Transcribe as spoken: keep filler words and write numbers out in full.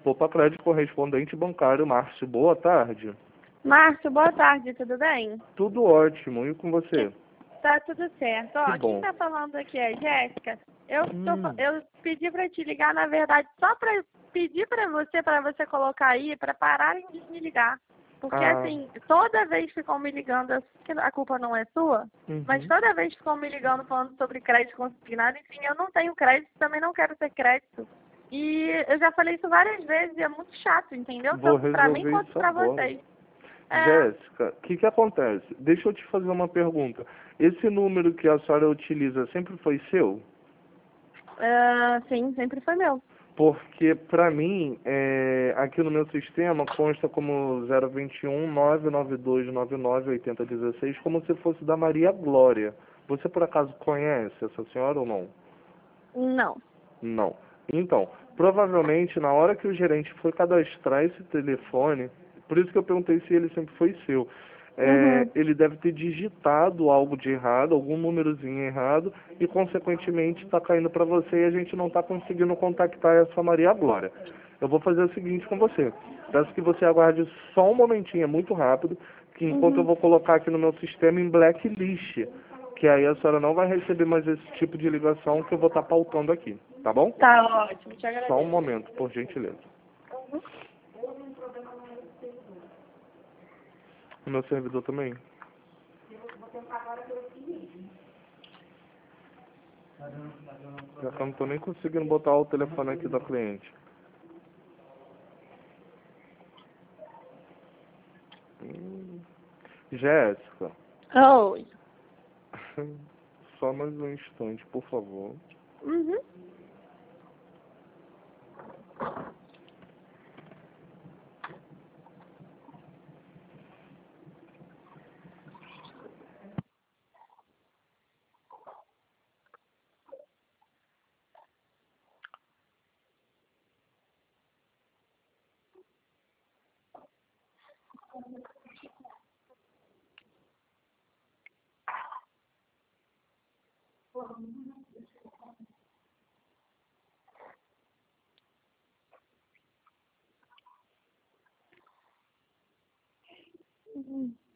Popa Crédito, correspondente bancário. Márcio, boa tarde. Márcio, boa tarde, tudo bem? Tudo ótimo, e com você? Tá tudo certo. Ó, Que bom. quem tá falando aqui é a Jéssica. Eu, tô, Hum. eu pedi pra te ligar, na verdade, só pra pedir pra você, pra você colocar aí, pra pararem de me ligar. Porque, Ah. assim, toda vez ficam me ligando, eu sei que a culpa não é sua, Uhum. mas toda vez ficam me ligando falando sobre crédito consignado, enfim, eu não tenho crédito, também não quero ter crédito. E eu já falei isso várias vezes e é muito chato, entendeu? Vou Tanto pra mim resolver quanto isso pra agora. vocês. É, Jéssica, o que que acontece? Deixa eu te fazer uma pergunta. Esse número que a senhora utiliza sempre foi seu? é, sim, sempre foi meu. Porque, para mim, é, aqui no meu sistema consta como zero vinte e um, nove nove dois nove nove, oito zero um seis, como se fosse da Maria Glória. Você, por acaso, conhece essa senhora ou não? Não. Não. Então, provavelmente, na hora que o gerente foi cadastrar esse telefone, por isso que eu perguntei se ele sempre foi seu, é, Uhum. ele deve ter digitado algo de errado, algum númerozinho errado, e, consequentemente, está caindo para você e a gente não está conseguindo contactar essa Maria Glória. Eu vou fazer o seguinte com você. Peço que você aguarde só um momentinho, é muito rápido, que enquanto eu Uhum. vou colocar aqui no meu sistema em blacklist, que aí a senhora não vai receber mais esse tipo de ligação que eu vou estar pautando aqui, tá bom? Tá ótimo, te Só um agradeço. momento, por gentileza. Uhum. O meu servidor também. Já que eu não tô nem conseguindo botar o telefone aqui da cliente. Hum. Jéssica, Oi. só mais um instante, por favor. Uhum. Uhum.